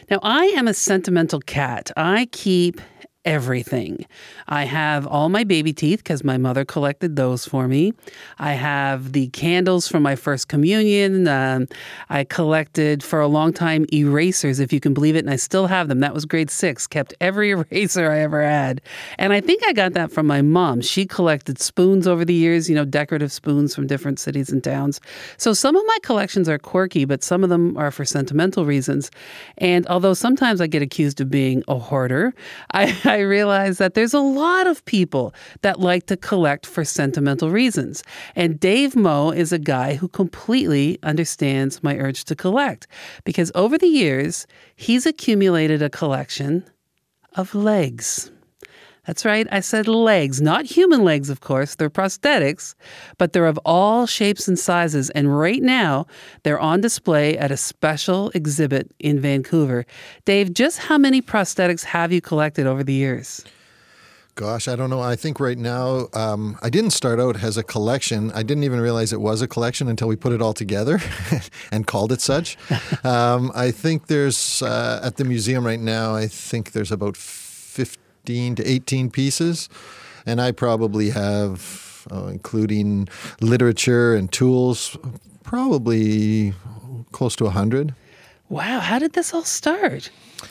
Now, I am a sentimental cat. I keep everything. I have all my baby teeth because my mother collected those for me. I have the candles from my first communion. I collected for a long time erasers, if you can believe it, and I still have them. That was grade 6. Kept every eraser I ever had. And I think I got that from my mom. She collected spoons over the years, decorative spoons from different cities and towns. So some of my collections are quirky, but some of them are for sentimental reasons. And although sometimes I get accused of being a hoarder, I realize that there's a lot of people that like to collect for sentimental reasons. And Dave Moe is a guy who completely understands my urge to collect because over the years, he's accumulated a collection of legs. That's right, I said legs, not human legs, of course. They're prosthetics, but they're of all shapes and sizes. And right now, they're on display at a special exhibit in Vancouver. Dave, just how many prosthetics have you collected over the years? Gosh, I don't know. I think right now, I didn't start out as a collection. I didn't even realize it was a collection until we put it all together and called it such. I think there's, at the museum right now, I think there's about 15 to 18 pieces. And I probably have, including literature and tools, probably close to 100. Wow. How did this all start?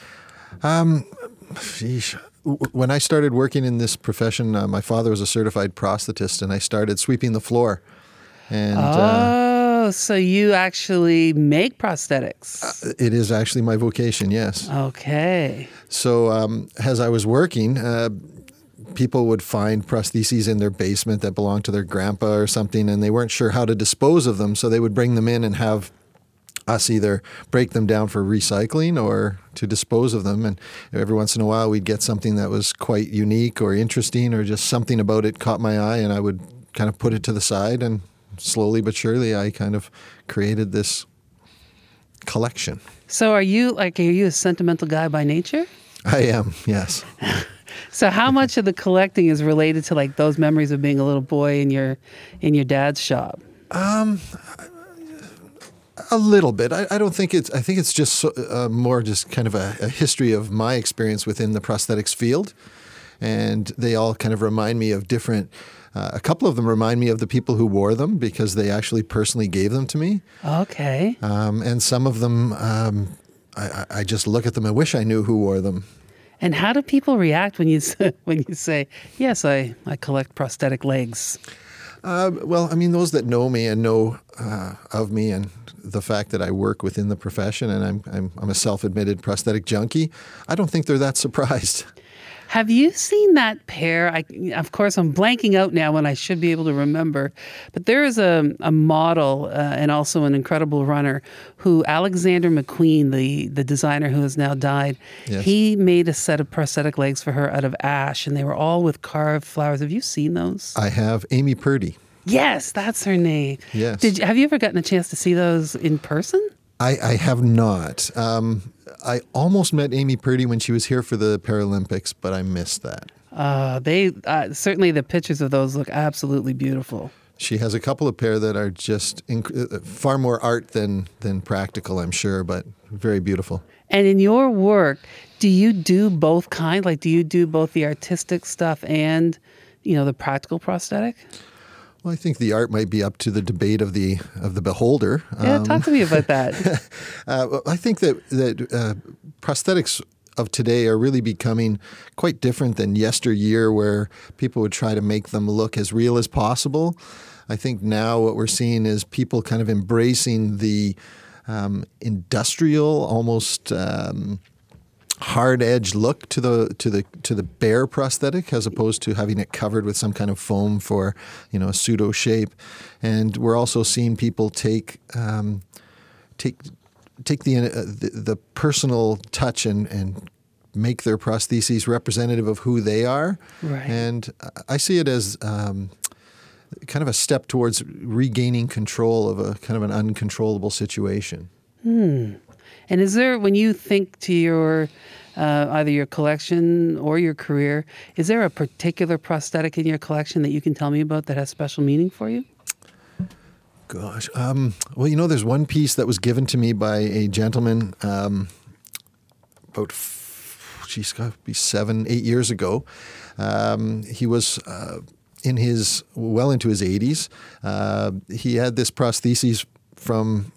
Sheesh. When I started working in this profession, my father was a certified prosthetist, and I started sweeping the floor. And so you actually make prosthetics? It is actually my vocation, yes. Okay. So as I was working, people would find prostheses in their basement that belonged to their grandpa or something, and they weren't sure how to dispose of them, so they would bring them in and have us either break them down for recycling or to dispose of them. And every once in a while, we'd get something that was quite unique or interesting, or just something about it caught my eye, and I would kind of put it to the side, and slowly but surely, I kind of created this collection. So are you a sentimental guy by nature? I am, yes. So how much of the collecting is related to like those memories of being a little boy in your dad's shop? A little bit. I don't think it's. I think it's just more just kind of a history of my experience within the prosthetics field, and they all kind of remind me of different. A couple of them remind me of the people who wore them because they actually personally gave them to me. Okay. And some of them, I just look at them and wish I knew who wore them. And how do people react when you say, yes, I collect prosthetic legs? Well, I mean, those that know me and know of me and the fact that I work within the profession and I'm a self-admitted prosthetic junkie, I don't think they're that surprised. Have you seen that pair? Of course, I'm blanking out now when I should be able to remember. But there is a model and also an incredible runner who, Alexander McQueen, the designer who has now died, yes. He made a set of prosthetic legs for her out of ash, and they were all with carved flowers. Have you seen those? I have. Amy Purdy. Yes, that's her name. Yes. Have you ever gotten a chance to see those in person? I have not. I almost met Amy Purdy when she was here for the Paralympics, but I missed that. They certainly the pictures of those look absolutely beautiful. She has a couple of pair that are just far more art than practical, I'm sure, but very beautiful. And in your work, do you do both kinds? Like, do you do both the artistic stuff and, the practical prosthetic? Well, I think the art might be up to the debate of the beholder. Yeah, talk to me about that. I think that prosthetics of today are really becoming quite different than yesteryear, where people would try to make them look as real as possible. I think now what we're seeing is people kind of embracing the industrial, almost hard-edged look to the bare prosthetic, as opposed to having it covered with some kind of foam for a pseudo shape. And we're also seeing people take the personal touch and make their prostheses representative of who they are. Right. And I see it as kind of a step towards regaining control of a kind of an uncontrollable situation. And is there, when you think to your either your collection or your career, is there a particular prosthetic in your collection that you can tell me about that has special meaning for you? Gosh. Well, there's one piece that was given to me by a gentleman about, geez, got to be 7, 8 years ago. He was into his 80s. He had this prosthesis from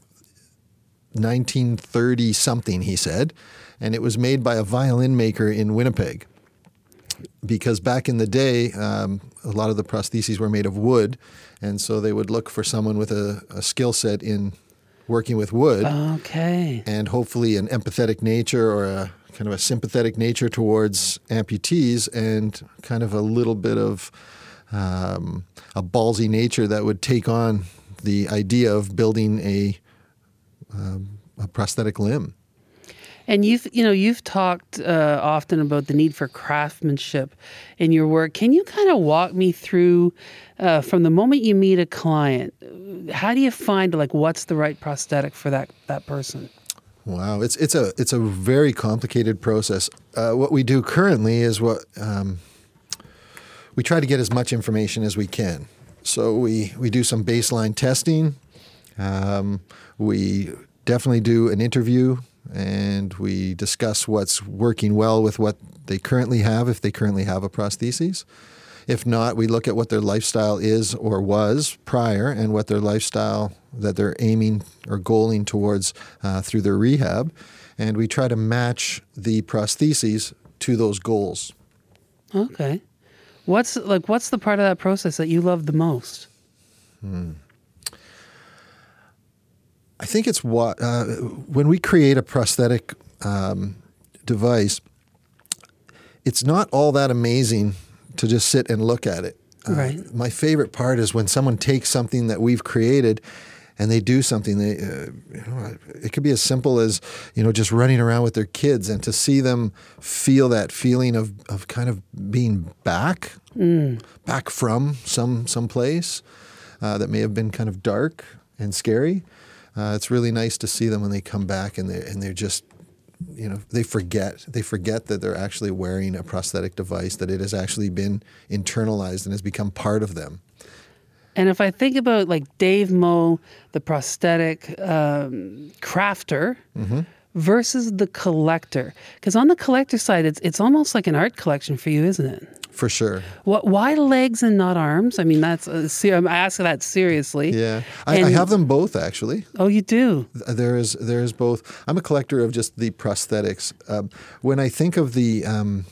1930 something, he said, and it was made by a violin maker in Winnipeg. Because back in the day, a lot of the prostheses were made of wood, and so they would look for someone with a skill set in working with wood. Okay. And hopefully an empathetic nature or a kind of a sympathetic nature towards amputees, and kind of a little bit of a ballsy nature that would take on the idea of building a prosthetic limb. And you've talked often about the need for craftsmanship in your work. Can you kind of walk me through from the moment you meet a client, how do you find what's the right prosthetic for that person? Wow, it's a very complicated process. What we do currently is we try to get as much information as we can. So we do some baseline testing. We definitely do an interview, and we discuss what's working well with what they currently have, if they currently have a prosthesis. If not, we look at what their lifestyle is or was prior, and what their lifestyle that they're aiming or goaling towards through their rehab. And we try to match the prostheses to those goals. Okay. What's the part of that process that you love the most? I think it's when we create a prosthetic device, it's not all that amazing to just sit and look at it. Right. My favorite part is when someone takes something that we've created and they do something. It could be as simple as just running around with their kids, and to see them feel that feeling of kind of being back from some place that may have been kind of dark and scary. It's really nice to see them when they come back and they're just, they forget that they're actually wearing a prosthetic device, that it has actually been internalized and has become part of them. And if I think about Dave Moe, the prosthetic crafter, versus the collector, because on the collector side, it's almost like an art collection for you, isn't it? For sure. Why legs and not arms? I mean, I ask that seriously. Yeah, I have them both, actually. Oh, you do? There's both. I'm a collector of just the prosthetics. When I think of the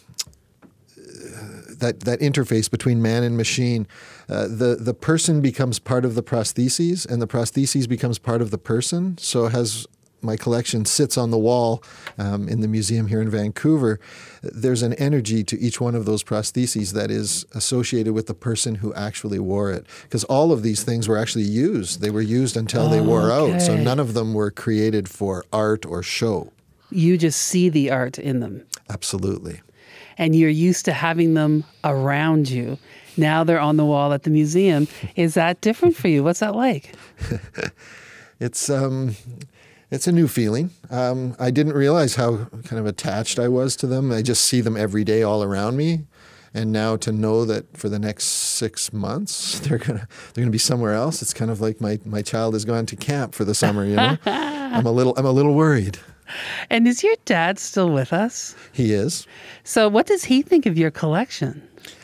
that interface between man and machine, the person becomes part of the prostheses, and the prostheses becomes part of the person. So my collection sits on the wall in the museum here in Vancouver. There's an energy to each one of those prostheses that is associated with the person who actually wore it. Because all of these things were actually used. They were used until they wore out. So none of them were created for art or show. You just see the art in them. Absolutely. And you're used to having them around you. Now they're on the wall at the museum. Is that different for you? What's that like? It's a new feeling. I didn't realize how kind of attached I was to them. I just see them every day all around me. And now to know that for the next 6 months, they're gonna be somewhere else. It's kind of like my child has gone to camp for the summer, I'm a little worried. And is your dad still with us? He is. So what does he think of your collection?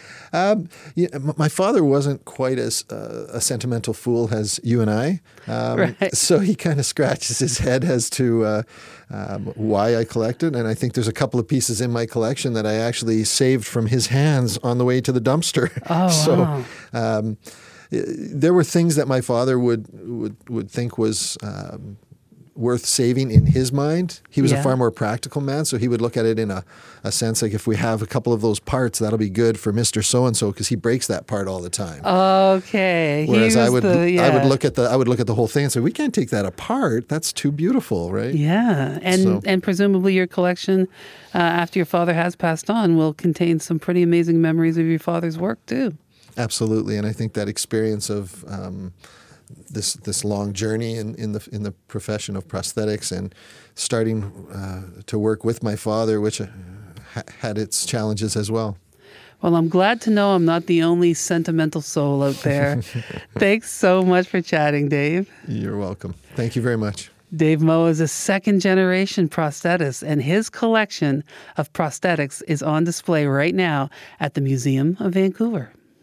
My father wasn't quite as a sentimental fool as you and I. Right. So he kind of scratches his head as to why I collected. And I think there's a couple of pieces in my collection that I actually saved from his hands on the way to the dumpster. Oh, So wow. There were things that my father would think was worth saving in his mind. He was a far more practical man, so he would look at it in a sense like, if we have a couple of those parts, that'll be good for Mr. So-and-so, because he breaks that part all the time. Okay. Whereas I would look at the whole thing and say, we can't take that apart. That's too beautiful, right? Yeah. And presumably your collection, after your father has passed on, will contain some pretty amazing memories of your father's work too. Absolutely. And I think that experience of this long journey in the profession of prosthetics, and starting to work with my father, which had its challenges as well. Well, I'm glad to know I'm not the only sentimental soul out there. Thanks so much for chatting, Dave. You're welcome. Thank you very much. Dave Moe is a second-generation prosthetist, and his collection of prosthetics is on display right now at the Museum of Vancouver.